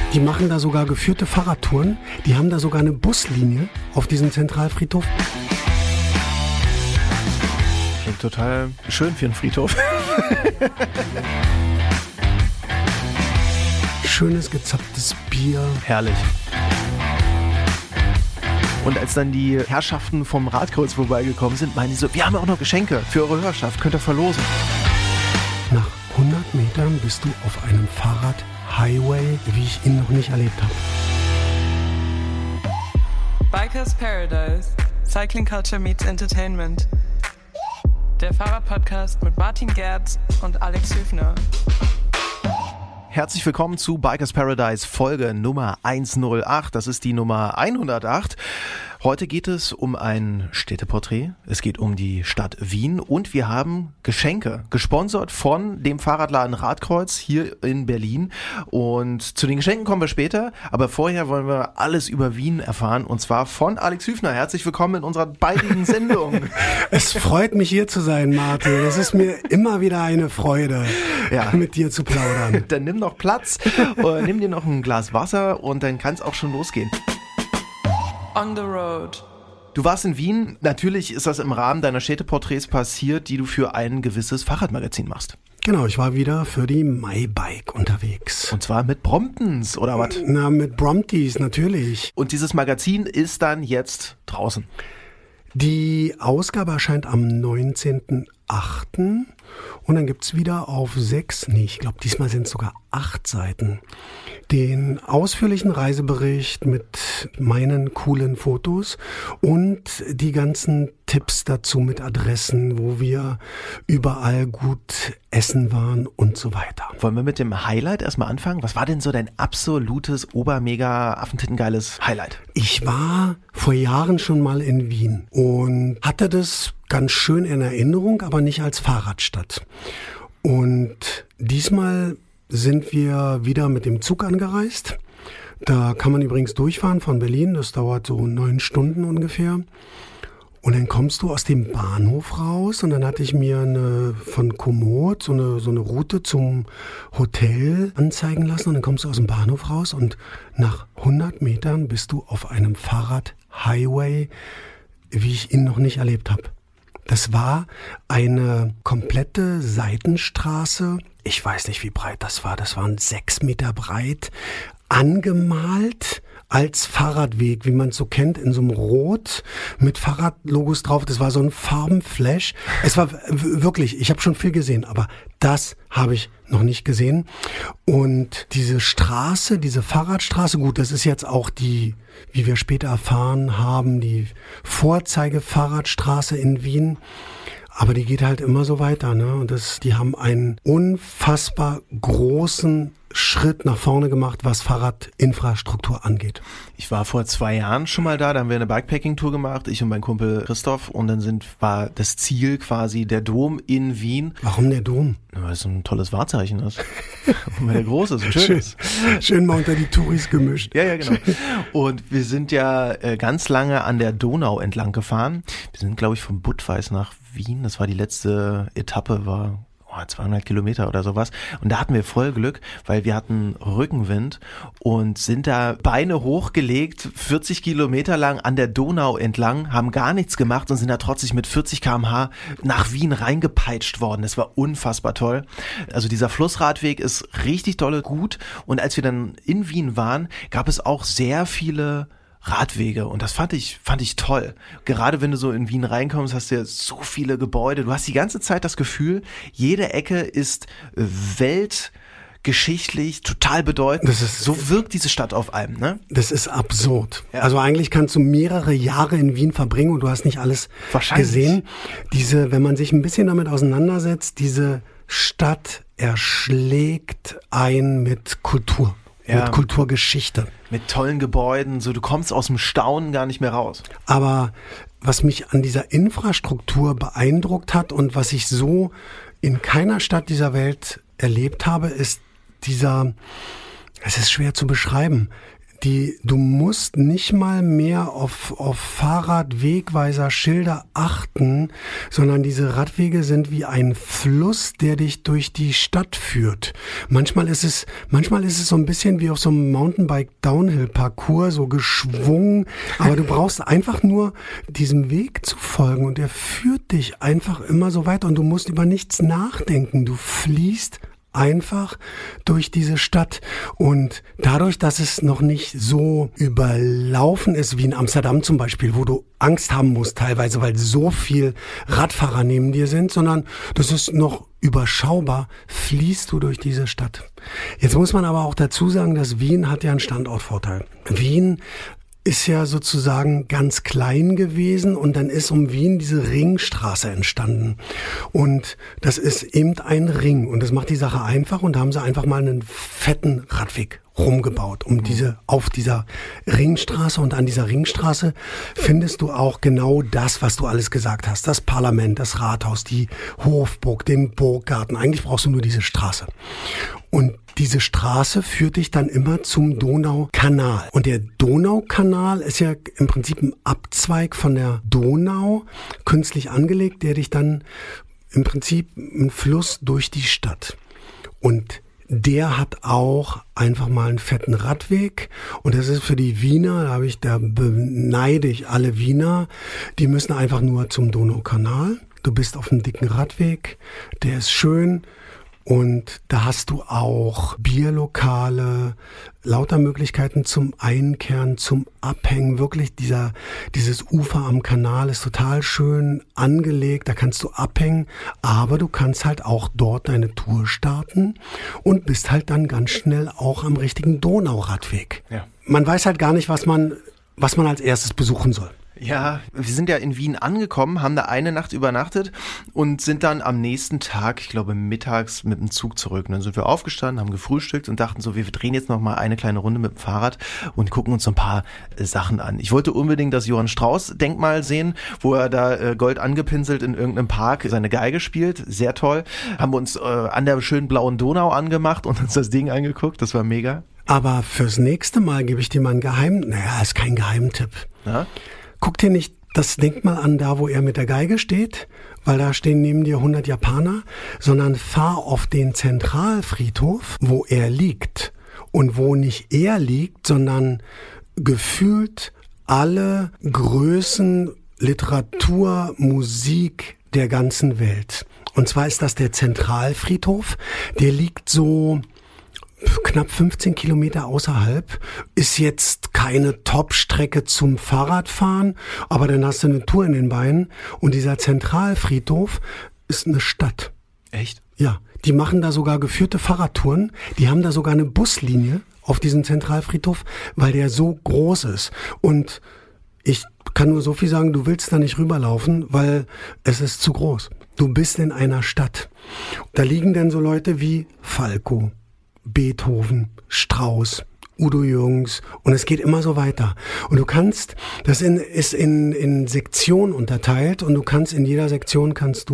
Die machen da sogar geführte Fahrradtouren. Die haben da sogar eine Buslinie auf diesem Zentralfriedhof. Klingt total schön für einen Friedhof. Schönes gezapftes Bier. Herrlich. Und als dann die Herrschaften vom Radkreuz vorbeigekommen sind, meinen die so, wir haben ja auch noch Geschenke für eure Hörerschaft, könnt ihr verlosen. Nach 100 Metern bist du auf einem Fahrrad-Highway, wie ich ihn noch nicht erlebt habe. Bikers Paradise. Cycling Culture meets Entertainment. Der Fahrradpodcast mit Martin Gerz und Alex Hüfner. Herzlich willkommen zu Bikers Paradise Folge Nummer 108. Das ist die Nummer 108. Heute geht es um ein Städteporträt. Es geht um die Stadt Wien und wir haben Geschenke, gesponsert von dem Fahrradladen Radkreuz hier in Berlin. Und zu den Geschenken kommen wir später, aber vorher wollen wir alles über Wien erfahren und zwar von Alex Hüfner. Herzlich willkommen in unserer baldigen Sendung. Es freut mich hier zu sein, Martin. Es ist mir immer wieder eine Freude, mit dir zu plaudern. Dann nimm noch Platz, nimm dir noch ein Glas Wasser und dann kann es auch schon losgehen. On the road. Du warst in Wien. Natürlich ist das im Rahmen deiner Städteporträts passiert, die du für ein gewisses Fahrradmagazin machst. Genau, ich war wieder für die MyBike unterwegs. Und zwar mit Bromptons, oder was? Na, mit Brompties, natürlich. Und dieses Magazin ist dann jetzt draußen. Die Ausgabe erscheint am 19.08. Und dann gibt's wieder auf 6, ich glaube diesmal sind es sogar 8 Seiten, den ausführlichen Reisebericht mit meinen coolen Fotos und die ganzen Tipps dazu mit Adressen, wo wir überall gut essen waren und so weiter. Wollen wir mit dem Highlight erstmal anfangen? Was war denn so dein absolutes, obermega, affentitengeiles Highlight? Ich war vor Jahren schon mal in Wien und hatte das ganz schön in Erinnerung, aber nicht als Fahrradstadt. Und diesmal sind wir wieder mit dem Zug angereist. Da kann man übrigens durchfahren von Berlin. Das dauert so 9 Stunden ungefähr. Und dann kommst du aus dem Bahnhof raus und dann hatte ich mir von Komoot so eine Route zum Hotel anzeigen lassen. Und dann kommst du aus dem Bahnhof raus und nach 100 Metern bist du auf einem Fahrrad-Highway, wie ich ihn noch nicht erlebt habe. Das war eine komplette Seitenstraße. Ich weiß nicht, wie breit das war. Das waren 6 Meter breit, angemalt als Fahrradweg, wie man es so kennt, in so einem Rot mit Fahrradlogos drauf. Das war so ein Farbenflash. Es war wirklich, ich habe schon viel gesehen, aber das habe ich noch nicht gesehen. Und diese Straße, diese Fahrradstraße, gut, das ist jetzt auch die, wie wir später erfahren haben, die Vorzeige-Fahrradstraße in Wien. Aber die geht halt immer so weiter, ne? Und die haben einen unfassbar großen Schritt nach vorne gemacht, was Fahrradinfrastruktur angeht. Ich war vor 2 Jahren schon mal da haben wir eine Bikepacking-Tour gemacht, ich und mein Kumpel Christoph, und dann war das Ziel quasi der Dom in Wien. Warum der Dom? Weil es ein tolles Wahrzeichen ist. Und weil der groß ist und schön ist. Schön mal unter die Touris gemischt. Ja, genau. Und wir sind ja ganz lange an der Donau entlang gefahren. Wir sind, glaube ich, von Budweis nach Wien. Das war die letzte Etappe, war 200 Kilometer oder sowas. Und da hatten wir voll Glück, weil wir hatten Rückenwind und sind da Beine hochgelegt, 40 Kilometer lang an der Donau entlang, haben gar nichts gemacht und sind da trotzdem mit 40 km/h nach Wien reingepeitscht worden. Das war unfassbar toll. Also dieser Flussradweg ist richtig dolle gut. Und als wir dann in Wien waren, gab es auch sehr viele Radwege und das fand ich toll. Gerade wenn du so in Wien reinkommst, hast du ja so viele Gebäude. Du hast die ganze Zeit das Gefühl, jede Ecke ist weltgeschichtlich total bedeutend. So wirkt diese Stadt auf einem, ne? Das ist absurd. Ja. Also eigentlich kannst du mehrere Jahre in Wien verbringen und du hast nicht alles gesehen. Wenn man sich ein bisschen damit auseinandersetzt, diese Stadt erschlägt ein mit Kultur. Ja. Mit Kulturgeschichte. Mit tollen Gebäuden, so du kommst aus dem Staunen gar nicht mehr raus. Aber was mich an dieser Infrastruktur beeindruckt hat und was ich so in keiner Stadt dieser Welt erlebt habe, ist es ist schwer zu beschreiben, du musst nicht mal mehr auf Fahrradwegweiser Schilder achten, sondern diese Radwege sind wie ein Fluss, der dich durch die Stadt führt. Manchmal ist es so ein bisschen wie auf so einem Mountainbike-Downhill-Parcours, so geschwungen, aber du brauchst einfach nur diesem Weg zu folgen und der führt dich einfach immer so weiter und du musst über nichts nachdenken. Du fließt einfach durch diese Stadt und dadurch, dass es noch nicht so überlaufen ist wie in Amsterdam zum Beispiel, wo du Angst haben musst teilweise, weil so viel Radfahrer neben dir sind, sondern das ist noch überschaubar, fließt du durch diese Stadt. Jetzt muss man aber auch dazu sagen, dass Wien hat ja einen Standortvorteil. Wien ist ja sozusagen ganz klein gewesen und dann ist um Wien diese Ringstraße entstanden. Und das ist eben ein Ring und das macht die Sache einfach und da haben sie einfach mal einen fetten Radweg rumgebaut, auf dieser Ringstraße und an dieser Ringstraße findest du auch genau das, was du alles gesagt hast. Das Parlament, das Rathaus, die Hofburg, den Burggarten. Eigentlich brauchst du nur diese Straße. Und diese Straße führt dich dann immer zum Donaukanal. Und der Donaukanal ist ja im Prinzip ein Abzweig von der Donau, künstlich angelegt, der dich dann im Prinzip einen Fluss durch die Stadt. Und der hat auch einfach mal einen fetten Radweg und das ist für die Wiener, da beneide ich alle Wiener, die müssen einfach nur zum Donaukanal. Du bist auf einem dicken Radweg, der ist schön und da hast du auch Bierlokale, lauter Möglichkeiten zum Einkehren, zum Abhängen. Wirklich dieses Ufer am Kanal ist total schön angelegt, da kannst du abhängen, aber du kannst halt auch dort deine Tour starten und bist halt dann ganz schnell auch am richtigen Donauradweg. Ja. Man weiß halt gar nicht, was man als erstes besuchen soll. Ja, wir sind ja in Wien angekommen, haben da eine Nacht übernachtet und sind dann am nächsten Tag, ich glaube mittags, mit dem Zug zurück. Und dann sind wir aufgestanden, haben gefrühstückt und dachten so, wir drehen jetzt noch mal eine kleine Runde mit dem Fahrrad und gucken uns so ein paar Sachen an. Ich wollte unbedingt das Johann Strauß-Denkmal sehen, wo er da gold angepinselt in irgendeinem Park seine Geige spielt. Sehr toll. Haben wir uns an der schönen blauen Donau angemacht und uns das Ding angeguckt. Das war mega. Aber fürs nächste Mal gebe ich dir mal ist kein Geheimtipp. Ja? Guck dir nicht das Denkmal an, da wo er mit der Geige steht, weil da stehen neben dir 100 Japaner, sondern fahr auf den Zentralfriedhof, wo er liegt. Und wo nicht er liegt, sondern gefühlt alle Größen, Literatur, Musik der ganzen Welt. Und zwar ist das der Zentralfriedhof, der liegt so knapp 15 Kilometer außerhalb, ist jetzt keine Top-Strecke zum Fahrradfahren, aber dann hast du eine Tour in den Beinen und dieser Zentralfriedhof ist eine Stadt. Echt? Ja, die machen da sogar geführte Fahrradtouren, die haben da sogar eine Buslinie auf diesem Zentralfriedhof, weil der so groß ist und ich kann nur so viel sagen, du willst da nicht rüberlaufen, weil es ist zu groß. Du bist in einer Stadt. Da liegen dann so Leute wie Falco, Beethoven, Strauss, Udo Jürgens und es geht immer so weiter. Und du kannst, ist in Sektionen unterteilt und du kannst in jeder Sektion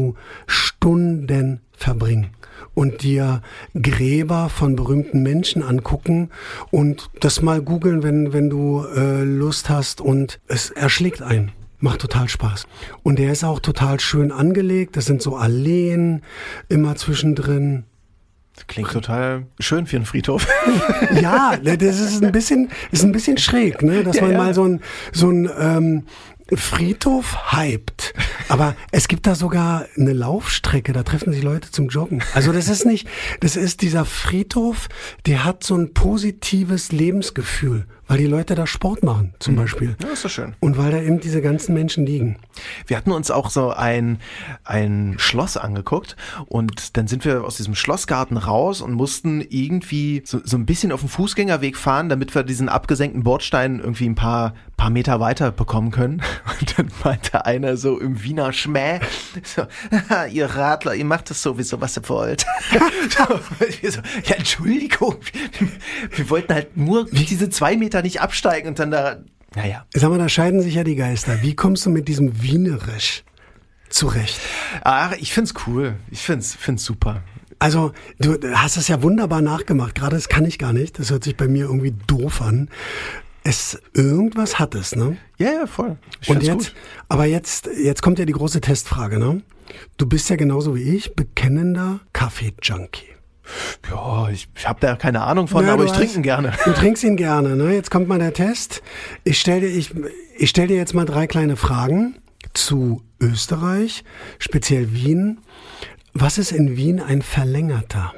Stunden verbringen und dir Gräber von berühmten Menschen angucken und das mal googeln, wenn du Lust hast und es erschlägt einen. Macht total Spaß. Und der ist auch total schön angelegt. Das sind so Alleen immer zwischendrin. Klingt total schön für einen Friedhof. Ja, das ist ein bisschen schräg, ne, dass man mal so ein Friedhof hypt. Aber es gibt da sogar eine Laufstrecke, da treffen sich Leute zum Joggen. Also das ist dieser Friedhof, der hat so ein positives Lebensgefühl, weil die Leute da Sport machen, zum Beispiel. Ja, ist doch schön. Und weil da eben diese ganzen Menschen liegen. Wir hatten uns auch so ein Schloss angeguckt und dann sind wir aus diesem Schlossgarten raus und mussten irgendwie so ein bisschen auf dem Fußgängerweg fahren, damit wir diesen abgesenkten Bordstein irgendwie ein paar Meter weiter bekommen können. Und dann meinte einer so im Wiener Schmäh, so, ihr Radler, ihr macht das sowieso, was ihr wollt. So, ja, Entschuldigung, wir wollten halt nur diese 2 Meter nicht absteigen und dann da, naja. Sag mal, da scheiden sich ja die Geister. Wie kommst du mit diesem Wienerisch zurecht? Ach, ich find's cool. Ich find's super. Also du hast es ja wunderbar nachgemacht. Gerade das kann ich gar nicht. Das hört sich bei mir irgendwie doof an. Irgendwas hat es, ne? Ja, voll. Und jetzt kommt ja die große Testfrage, ne? Du bist ja genauso wie ich bekennender Kaffee-Junkie. Ja, ich habe da keine Ahnung von, aber ich trinke ihn gerne. Du trinkst ihn gerne, ne? Jetzt kommt mal der Test. Ich stell dir jetzt mal 3 kleine Fragen zu Österreich, speziell Wien. Was ist in Wien ein Verlängerter?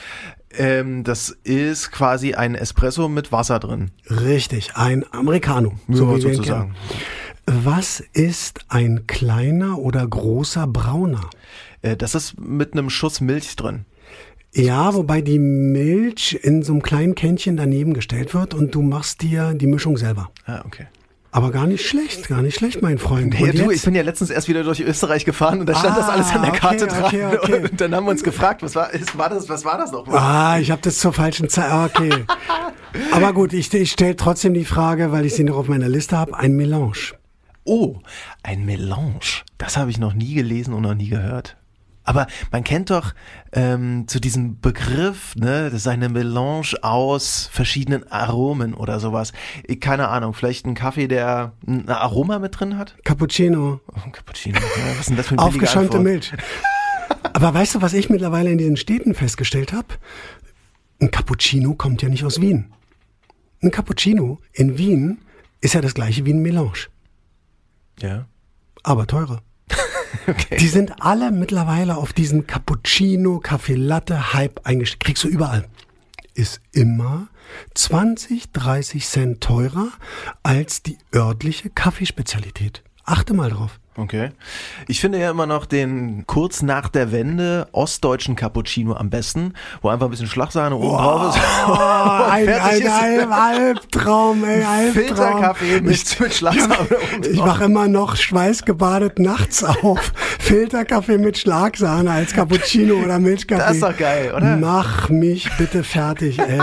Das ist quasi ein Espresso mit Wasser drin. Richtig, ein Americano, so wie wir ihn sozusagen. kennen. Was ist ein kleiner oder großer Brauner? Das ist mit einem Schuss Milch drin. Ja, wobei die Milch in so einem kleinen Kännchen daneben gestellt wird und du machst dir die Mischung selber. Ah, okay. Aber gar nicht schlecht, mein Freund. Nee, ich bin ja letztens erst wieder durch Österreich gefahren und da stand das alles an der Karte dran. Okay. Und dann haben wir uns gefragt, was war das nochmal? Ich habe das zur falschen Zeit. Okay. Aber gut, ich stelle trotzdem die Frage, weil ich sie noch auf meiner Liste habe, ein Melange. Oh, ein Melange. Das habe ich noch nie gelesen und noch nie gehört. Aber man kennt doch zu diesem Begriff, ne, das ist eine Melange aus verschiedenen Aromen oder sowas. Keine Ahnung, vielleicht ein Kaffee, der ein Aroma mit drin hat? Cappuccino. Oh, Cappuccino. Ja, was ist denn das für ein billiger Aufgeschäumte Antwort? Milch. Aber weißt du, was ich mittlerweile in diesen Städten festgestellt habe? Ein Cappuccino kommt ja nicht aus Wien. Ein Cappuccino in Wien ist ja das gleiche wie ein Melange. Ja. Aber teurer. Okay. Die sind alle mittlerweile auf diesen Cappuccino, Kaffee Latte Hype eingestellt. Kriegst du überall. Ist immer 20, 30 Cent teurer als die örtliche Kaffeespezialität. Achte mal drauf. Okay. Ich finde ja immer noch den kurz nach der Wende ostdeutschen Cappuccino am besten, wo einfach ein bisschen Schlagsahne oben drauf ist. Ein Albtraum, ey, Albtraum. Filterkaffee mit Schlagsahne oben drauf. Ich mache immer noch schweißgebadet nachts auf. Filterkaffee mit Schlagsahne als Cappuccino oder Milchkaffee. Das ist doch geil, oder? Mach mich bitte fertig, ey.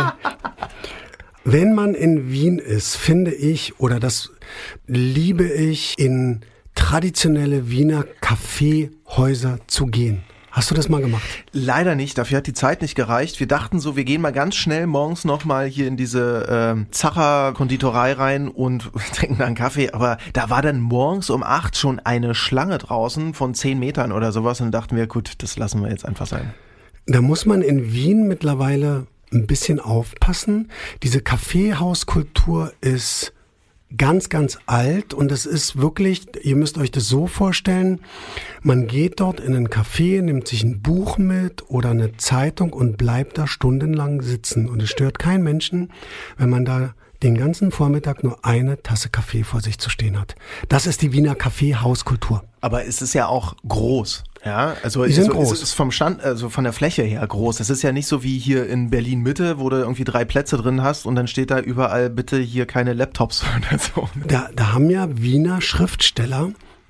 Wenn man in Wien ist, finde ich, oder das liebe ich, in traditionelle Wiener Kaffeehäuser zu gehen. Hast du das mal gemacht? Leider nicht, dafür hat die Zeit nicht gereicht. Wir dachten so, wir gehen mal ganz schnell morgens nochmal hier in diese Zacher-Konditorei rein und trinken dann einen Kaffee. Aber da war dann morgens um 8 schon eine Schlange draußen von 10 Metern oder sowas und dachten wir, gut, das lassen wir jetzt einfach sein. Da muss man in Wien mittlerweile ein bisschen aufpassen. Diese Kaffeehauskultur ist ganz, ganz alt und es ist wirklich, ihr müsst euch das so vorstellen, man geht dort in einen Café, nimmt sich ein Buch mit oder eine Zeitung und bleibt da stundenlang sitzen und es stört keinen Menschen, wenn man da den ganzen Vormittag nur eine Tasse Kaffee vor sich zu stehen hat. Das ist die Wiener Kaffeehauskultur. Aber es ist ja auch groß. Ja, also die sind groß. Es ist vom Stand, also von der Fläche her groß. Es ist ja nicht so wie hier in Berlin Mitte, wo du irgendwie 3 Plätze drin hast und dann steht da überall bitte hier keine Laptops oder so. Da haben ja Wiener Schriftsteller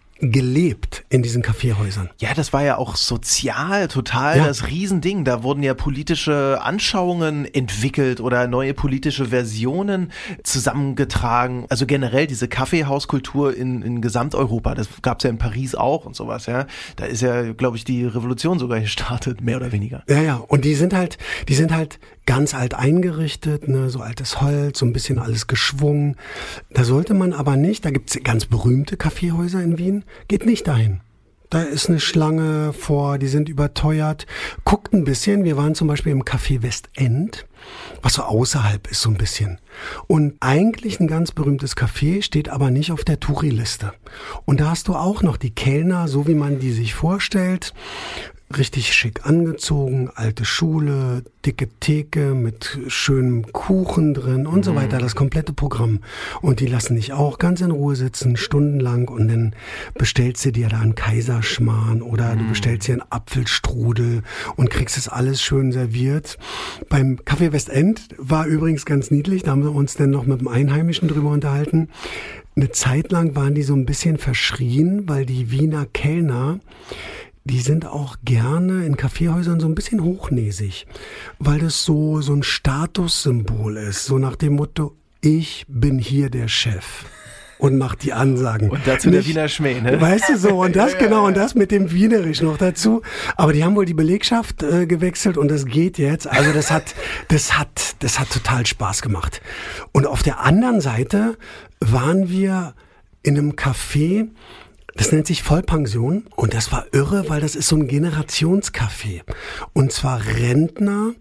gelebt in diesen Kaffeehäusern. Ja, das war ja auch sozial total das Riesending. Da wurden ja politische Anschauungen entwickelt oder neue politische Versionen zusammengetragen. Also generell diese Kaffeehauskultur in Gesamteuropa, das gab's ja in Paris auch und sowas, ja. Da ist ja, glaube ich, die Revolution sogar gestartet, mehr oder weniger. Ja, und die sind halt ganz alt eingerichtet, ne, so altes Holz, so ein bisschen alles geschwungen. Da sollte man aber nicht, da gibt's ganz berühmte Kaffeehäuser in Wien, geht nicht dahin. Da ist eine Schlange vor, die sind überteuert. Guckt ein bisschen, wir waren zum Beispiel im Café Westend, was so außerhalb ist so ein bisschen. Und eigentlich ein ganz berühmtes Café, steht aber nicht auf der Touri-Liste. Und da hast du auch noch die Kellner, so wie man die sich vorstellt, richtig schick angezogen, alte Schule, dicke Theke mit schönem Kuchen drin und so weiter, das komplette Programm. Und die lassen dich auch ganz in Ruhe sitzen, stundenlang und dann bestellst du dir da einen Kaiserschmarrn oder du bestellst dir einen Apfelstrudel und kriegst es alles schön serviert. Beim Café Westend war übrigens ganz niedlich, da haben wir uns dann noch mit dem Einheimischen drüber unterhalten. Eine Zeit lang waren die so ein bisschen verschrien, weil die Wiener Kellner, die sind auch gerne in Kaffeehäusern so ein bisschen hochnäsig, weil das so ein Statussymbol ist, so nach dem Motto, ich bin hier der Chef. und macht die Ansagen. Und dazu der Wiener Schmäh, ne? Weißt du so, und das genau, und das mit dem Wienerisch noch dazu. Aber die haben wohl die Belegschaft gewechselt und das geht jetzt. Also das hat total Spaß gemacht. Und auf der anderen Seite waren wir in einem Café, das nennt sich Vollpension, und das war irre, weil das ist so ein Generationscafé. Und zwar Rentner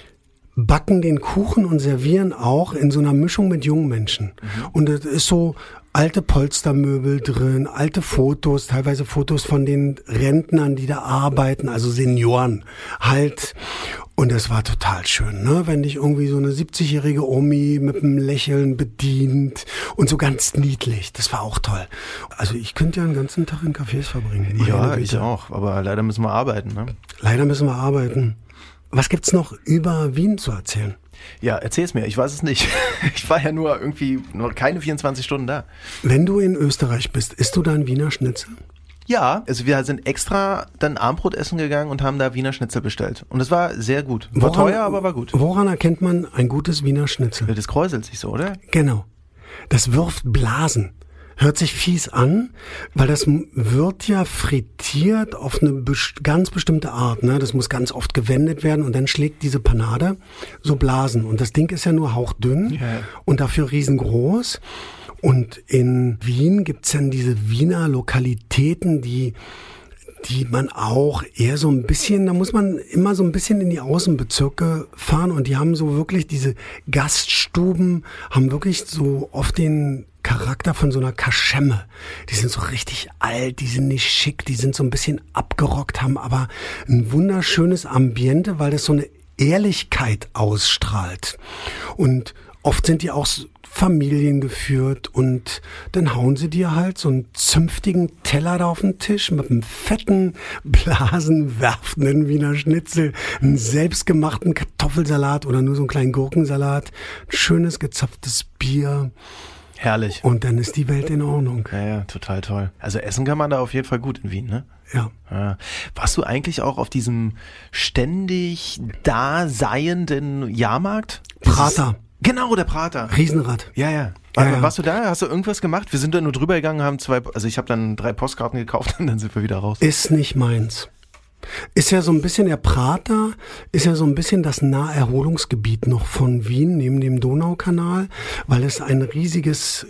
backen den Kuchen und servieren auch in so einer Mischung mit jungen Menschen. Und das ist so alte Polstermöbel drin, alte Fotos, teilweise Fotos von den Rentnern, die da arbeiten, also Senioren halt. Und das war total schön, ne? Wenn dich irgendwie so eine 70-jährige Omi mit einem Lächeln bedient und so ganz niedlich. Das war auch toll. Also ich könnte ja einen ganzen Tag in Cafés verbringen. Ja, ich auch. Aber leider müssen wir arbeiten, ne? Leider müssen wir arbeiten. Was gibt's noch über Wien zu erzählen? Ja, erzähl's mir. Ich weiß es nicht. Ich war ja nur irgendwie noch keine 24 Stunden da. Wenn du in Österreich bist, isst du da ein Wiener Schnitzel? Ja, also wir sind extra dann Abendbrot essen gegangen und haben da Wiener Schnitzel bestellt. Und es war sehr gut. War teuer, aber war gut. Woran erkennt man ein gutes Wiener Schnitzel? Das kräuselt sich so, oder? Genau. Das wirft Blasen. Hört sich fies an, weil das wird ja frittiert auf eine ganz bestimmte Art, ne? Das muss ganz oft gewendet werden und dann schlägt diese Panade so Blasen. Und das Ding ist ja nur hauchdünn und dafür riesengroß. Und in Wien gibt's dann diese Wiener Lokalitäten, die man auch eher so ein bisschen, da muss man immer so ein bisschen in die Außenbezirke fahren und die haben so wirklich diese Gaststuben, haben wirklich so oft den Charakter von so einer Kaschemme. Die sind so richtig alt, die sind nicht schick, die sind so ein bisschen abgerockt, haben aber ein wunderschönes Ambiente, weil das so eine Ehrlichkeit ausstrahlt. Und oft sind die auch familiengeführt und dann hauen sie dir halt so einen zünftigen Teller da auf den Tisch mit einem fetten, blasenwerfenden Wiener Schnitzel, einen selbstgemachten Kartoffelsalat oder nur so einen kleinen Gurkensalat, ein schönes gezapftes Bier. Herrlich. Und dann ist die Welt in Ordnung. Ja, total toll. Also essen kann man da auf jeden Fall gut in Wien, ne? Ja. Warst du eigentlich auch auf diesem ständig daseienden Jahrmarkt? Prater. Genau, der Prater. Riesenrad. Ja. Warst du da? Hast du irgendwas gemacht? Wir sind da nur drüber gegangen, ich habe dann 3 Postkarten gekauft und dann sind wir wieder raus. Ist nicht meins. Ist ja so ein bisschen, der Prater ist ja so ein bisschen das Naherholungsgebiet noch von Wien neben dem Donaukanal, weil es ein riesiges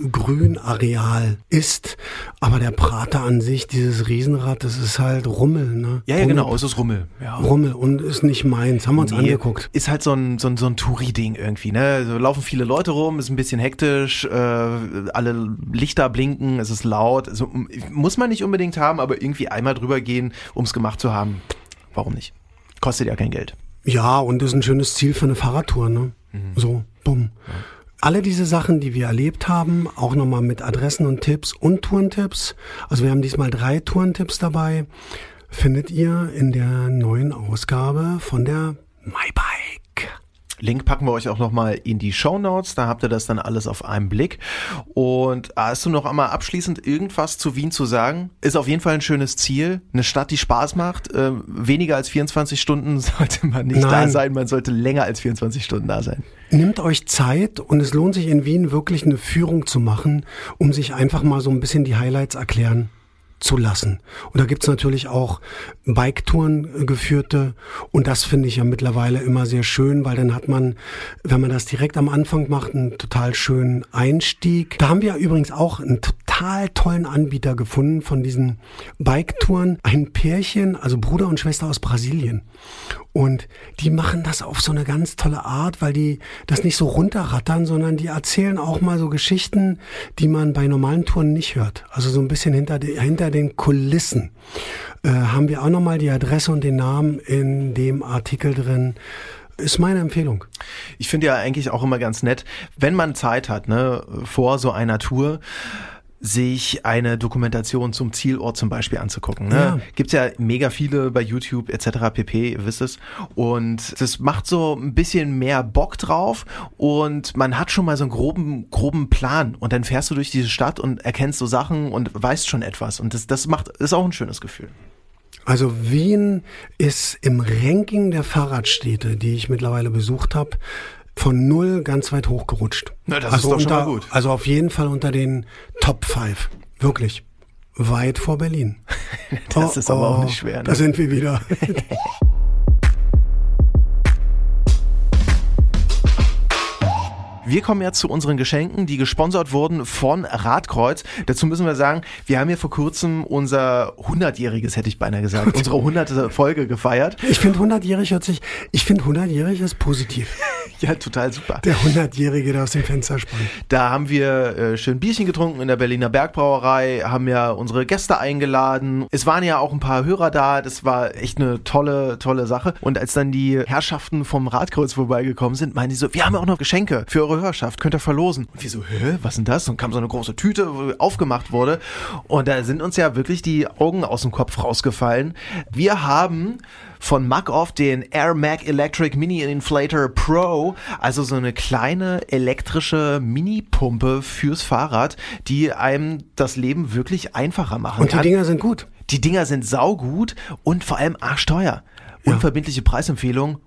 Grünareal ist. Aber der Prater an sich, dieses Riesenrad, das ist halt Rummel, ne? Ja, genau, es ist Rummel. Ja. Rummel und ist nicht meins, haben wir uns angeguckt. Ist halt so ein Touri-Ding irgendwie, ne? So laufen viele Leute rum, ist ein bisschen hektisch, alle Lichter blinken, es ist laut. Also, muss man nicht unbedingt haben, aber irgendwie einmal drüber gehen, um es gemacht zu haben. Warum nicht? Kostet ja kein Geld. Ja, und ist ein schönes Ziel für eine Fahrradtour, ne? So, bumm. Ja. Alle diese Sachen, die wir erlebt haben, auch nochmal mit Adressen und Tipps und Tourentipps, also wir haben diesmal 3 Tourentipps dabei, findet ihr in der neuen Ausgabe von der MyBike. Link packen wir euch auch nochmal in die Shownotes, da habt ihr das dann alles auf einen Blick. Und hast du noch einmal abschließend irgendwas zu Wien zu sagen? Ist auf jeden Fall ein schönes Ziel, eine Stadt, die Spaß macht. Weniger als 24 Stunden sollte man nicht da sein, man sollte länger als 24 Stunden da sein. Nimmt euch Zeit und es lohnt sich in Wien wirklich eine Führung zu machen, um sich einfach mal so ein bisschen die Highlights erklären zu lassen. Und da gibt's natürlich auch Biketouren geführte und das finde ich ja mittlerweile immer sehr schön, weil dann hat man, wenn man das direkt am Anfang macht, einen total schönen Einstieg. Da haben wir übrigens auch einen total tollen Anbieter gefunden von diesen Biketouren. Ein Pärchen, also Bruder und Schwester aus Brasilien. Und die machen das auf so eine ganz tolle Art, weil die das nicht so runterrattern, sondern die erzählen auch mal so Geschichten, die man bei normalen Touren nicht hört. Also so ein bisschen hinter den Kulissen. Haben wir auch nochmal die Adresse und den Namen in dem Artikel drin. Ist meine Empfehlung. Ich finde ja eigentlich auch immer ganz nett, wenn man Zeit hat, ne, vor so einer Tour, sich eine Dokumentation zum Zielort zum Beispiel anzugucken. Ne? Ja. Gibt's ja mega viele bei YouTube etc. pp, ihr wisst es. Und das macht so ein bisschen mehr Bock drauf und man hat schon mal so einen groben Plan und dann fährst du durch diese Stadt und erkennst so Sachen und weißt schon etwas und das ist auch ein schönes Gefühl. Also Wien ist im Ranking der Fahrradstädte, die ich mittlerweile besucht habe, von 0 ganz weit hochgerutscht. Na, das ist doch schon mal gut. Also auf jeden Fall unter den Top 5. Wirklich. Weit vor Berlin. Das ist aber auch nicht schwer. Ne? Da sind wir wieder. Wir kommen jetzt zu unseren Geschenken, die gesponsert wurden von Radkreuz. Dazu müssen wir sagen, wir haben ja vor kurzem unser 100-jähriges, hätte ich beinahe gesagt, unsere 100. Folge gefeiert. Ich finde 100-jährig ist positiv. Ja, total super. Der 100-Jährige, der aus dem Fenster sprang. Da haben wir schön Bierchen getrunken in der Berliner Bergbrauerei, haben ja unsere Gäste eingeladen. Es waren ja auch ein paar Hörer da, das war echt eine tolle Sache. Und als dann die Herrschaften vom Radkreuz vorbeigekommen sind, meinen die so, wir haben ja auch noch Geschenke für eure Hörerschaft, könnt ihr verlosen. Und wir so, was ist denn das? Und kam so eine große Tüte, wo aufgemacht wurde. Und da sind uns ja wirklich die Augen aus dem Kopf rausgefallen. Wir haben von Mac-Off den Air Mac Electric Mini Inflator Pro, also so eine kleine elektrische Mini-Pumpe fürs Fahrrad, die einem das Leben wirklich einfacher machen Und die kann. Dinger sind gut. Die Dinger sind saugut und vor allem arschteuer. Unverbindliche Preisempfehlung,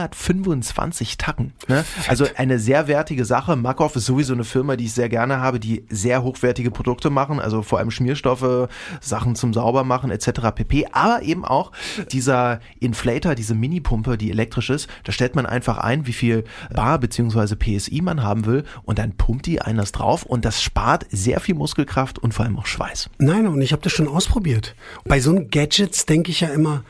125 Tacken. Ne? Also eine sehr wertige Sache. Mac-Off ist sowieso eine Firma, die ich sehr gerne habe, die sehr hochwertige Produkte machen, also vor allem Schmierstoffe, Sachen zum Saubermachen etc. pp. Aber eben auch dieser Inflator, diese Mini-Pumpe, die elektrisch ist, da stellt man einfach ein, wie viel Bar bzw. PSI man haben will und dann pumpt die einen das drauf und das spart sehr viel Muskelkraft und vor allem auch Schweiß. Nein, und ich habe das schon ausprobiert. Bei so einem Gadgets denke ich ja immer,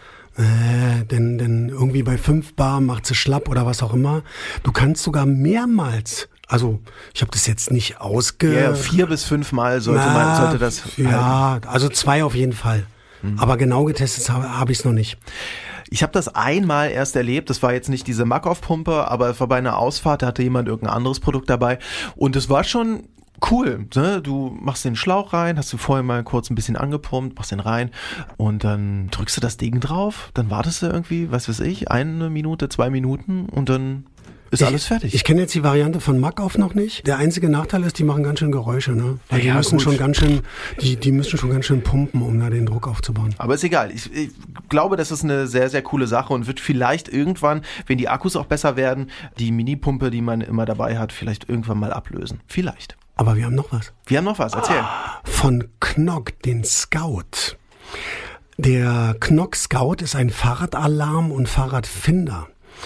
denn irgendwie bei 5 Bar macht sie schlapp oder was auch immer. Du kannst sogar mehrmals, also ich habe das jetzt nicht 4 bis 5 Mal sollte das ja, halten. Also 2 auf jeden Fall. Aber genau getestet habe ich es noch nicht. Ich habe das einmal erst erlebt, das war jetzt nicht diese Mac-Off-Pumpe, aber es war bei einer Ausfahrt, da hatte jemand irgendein anderes Produkt dabei und es war schon cool, ne? Du machst den Schlauch rein, hast du vorher mal kurz ein bisschen angepumpt, machst den rein und dann drückst du das Ding drauf, dann wartest du irgendwie, was weiß ich, 1 Minute, 2 Minuten und dann ist alles fertig. Ich kenne jetzt die Variante von Mac-Off noch nicht. Der einzige Nachteil ist, die machen ganz schön Geräusche, ne? Weil die müssen schon ganz schön pumpen, um da den Druck aufzubauen. Aber ist egal. Ich glaube, das ist eine sehr, sehr coole Sache und wird vielleicht irgendwann, wenn die Akkus auch besser werden, die Mini-Pumpe, die man immer dabei hat, vielleicht irgendwann mal ablösen. Vielleicht. Aber wir haben noch was. Erzähl. Von Knock, den Scout. Der Knock Scout ist ein Fahrradalarm und Fahrradfinder.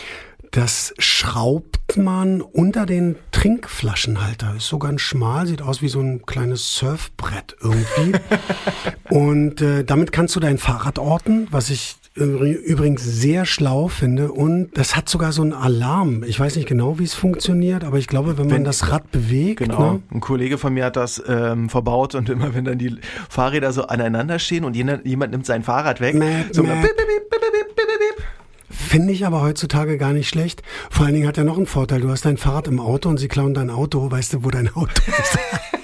Das schraubt man unter den Trinkflaschenhalter. Ist so ganz schmal, sieht aus wie so ein kleines Surfbrett irgendwie. Und damit kannst du dein Fahrrad orten, was ich übrigens sehr schlau finde. Und das hat sogar so einen Alarm. Ich weiß nicht genau, wie es funktioniert, aber ich glaube, wenn man das Rad bewegt. Genau, ne? Ein Kollege von mir hat das verbaut und immer wenn dann die Fahrräder so aneinander stehen und jemand nimmt sein Fahrrad weg, so bip, bip, bip, bip, bip, bip, bip. Finde ich aber heutzutage gar nicht schlecht. Vor allen Dingen hat er noch einen Vorteil. Du hast dein Fahrrad im Auto und sie klauen dein Auto. Weißt du, wo dein Auto ist?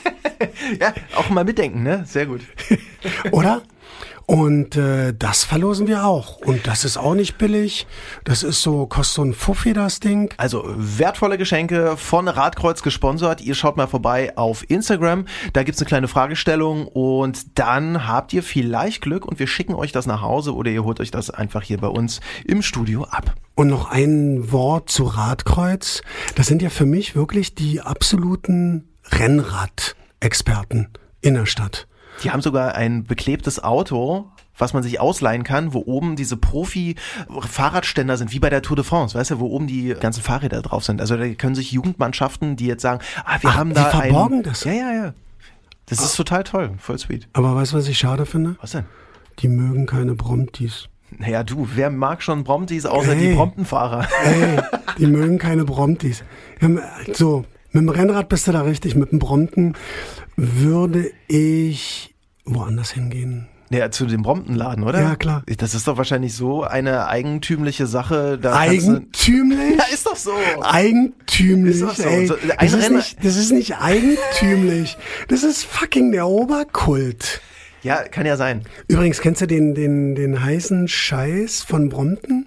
Ja, auch mal mitdenken, ne? Sehr gut. Oder? Und das verlosen wir auch. Und das ist auch nicht billig. Das ist so, kostet so ein Fuffi, das Ding. Also wertvolle Geschenke von Radkreuz gesponsert. Ihr schaut mal vorbei auf Instagram. Da gibt's eine kleine Fragestellung und dann habt ihr vielleicht Glück und wir schicken euch das nach Hause oder ihr holt euch das einfach hier bei uns im Studio ab. Und noch ein Wort zu Radkreuz. Das sind ja für mich wirklich die absoluten Rennrad-Experten in der Stadt. Die haben sogar ein beklebtes Auto, was man sich ausleihen kann, wo oben diese Profi-Fahrradständer sind, wie bei der Tour de France, weißt du, wo oben die ganzen Fahrräder drauf sind. Also da können sich Jugendmannschaften, die jetzt sagen, wir haben da die verborgen das? Ja. Das ist total toll, voll sweet. Aber weißt du, was ich schade finde? Was denn? Die mögen keine Bromptis. Naja, wer mag schon Bromptis außer die Bromptenfahrer? Die mögen keine Bromptis. So, mit dem Rennrad bist du da richtig, mit dem Brompten würde ich woanders hingehen. Ja, zu dem Bromptenladen, oder? Ja, klar. Das ist doch wahrscheinlich so eine eigentümliche Sache. Eigentümlich? Ja, ist doch so. Eigentümlich, ist doch so. ey. Das ist nicht eigentümlich. Das ist fucking der Oberkult. Ja, kann ja sein. Übrigens, kennst du den heißen Scheiß von Brompten?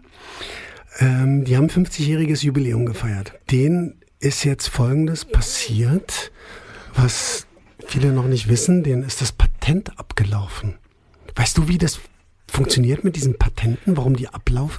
Die haben 50-jähriges Jubiläum gefeiert. Denen ist jetzt Folgendes passiert, was viele noch nicht wissen, denen ist das Patent abgelaufen. Weißt du, wie das funktioniert mit diesen Patenten, warum die ablaufen?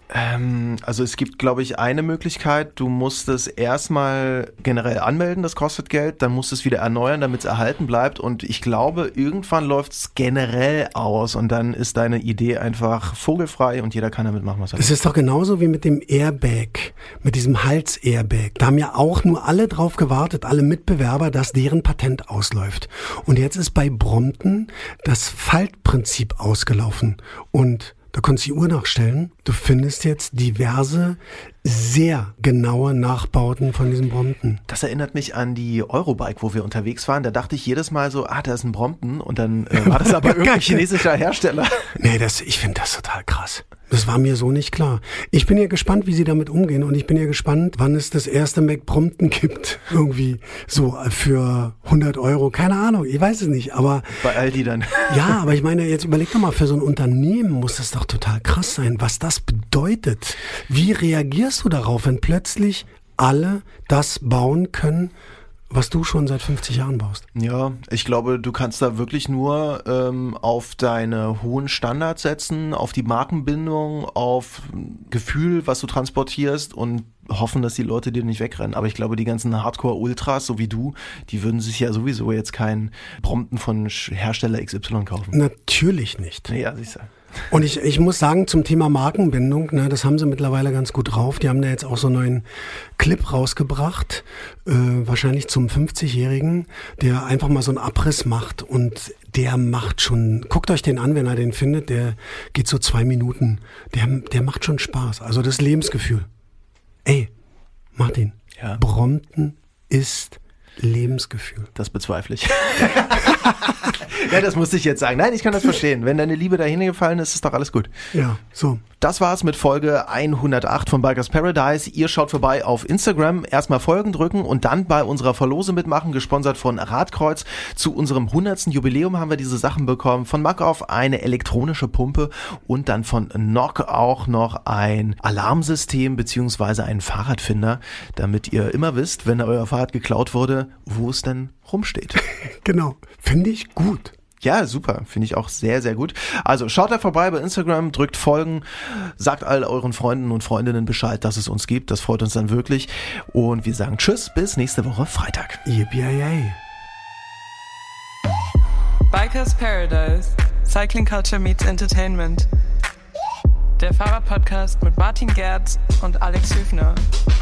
Also es gibt, glaube ich, eine Möglichkeit. Du musst es erstmal generell anmelden, das kostet Geld, dann musst du es wieder erneuern, damit es erhalten bleibt und ich glaube, irgendwann läuft es generell aus und dann ist deine Idee einfach vogelfrei und jeder kann damit machen, was er will. Das ist doch genauso wie mit dem Airbag, mit diesem Hals-Airbag. Da haben ja auch nur alle drauf gewartet, alle Mitbewerber, dass deren Patent ausläuft. Und jetzt ist bei Brompton das Faltprinzip ausgelaufen und da konntest du die Uhr nachstellen. Du findest jetzt diverse, sehr genaue Nachbauten von diesem Brompton. Das erinnert mich an die Eurobike, wo wir unterwegs waren. Da dachte ich jedes Mal so, da ist ein Brompton und dann war das aber irgendein chinesischer Hersteller. Nee, ich finde das total krass. Das war mir so nicht klar. Ich bin ja gespannt, wie sie damit umgehen und ich bin ja gespannt, wann es das erste Mac Brompton gibt. Irgendwie so für 100 €. Keine Ahnung, ich weiß es nicht, aber... Bei Aldi dann. Ja, aber ich meine, jetzt überleg doch mal, für so ein Unternehmen muss das doch total krass sein, was das bedeutet. Wie reagierst du darauf, wenn plötzlich alle das bauen können, was du schon seit 50 Jahren baust? Ja, ich glaube, du kannst da wirklich nur auf deine hohen Standards setzen, auf die Markenbindung, auf Gefühl, was du transportierst und hoffen, dass die Leute dir nicht wegrennen. Aber ich glaube, die ganzen Hardcore-Ultras, so wie du, die würden sich ja sowieso jetzt keinen Brompton von Hersteller XY kaufen. Natürlich nicht. Ja, siehst du. Und ich muss sagen, zum Thema Markenbindung, das haben sie mittlerweile ganz gut drauf. Die haben da jetzt auch so einen neuen Clip rausgebracht, wahrscheinlich zum 50-Jährigen, der einfach mal so einen Abriss macht und der macht schon, guckt euch den an, wenn ihr den findet, der geht so 2 Minuten. Der macht schon Spaß, also das Lebensgefühl. Ey, Martin, ja. Brompton ist Lebensgefühl. Das bezweifle ich. Ja, das musste ich jetzt sagen. Nein, ich kann das verstehen. Wenn deine Liebe dahin gefallen ist, ist doch alles gut. Ja, so. Das war's mit Folge 108 von Bikers Paradise. Ihr schaut vorbei auf Instagram, erstmal Folgen drücken und dann bei unserer Verlose mitmachen, gesponsert von Radkreuz. Zu unserem 100. Jubiläum haben wir diese Sachen bekommen. Von Makov eine elektronische Pumpe und dann von Nock auch noch ein Alarmsystem beziehungsweise einen Fahrradfinder, damit ihr immer wisst, wenn euer Fahrrad geklaut wurde, wo es denn rumsteht. Genau, finde ich gut. Ja, super. Finde ich auch sehr, sehr gut. Also schaut da vorbei bei Instagram, drückt Folgen, sagt all euren Freunden und Freundinnen Bescheid, dass es uns gibt. Das freut uns dann wirklich. Und wir sagen Tschüss, bis nächste Woche Freitag. Yippie-yay. Bikers Paradise. Cycling Culture meets Entertainment. Der Fahrrad-Podcast mit Martin Gerz und Alex Hüfner.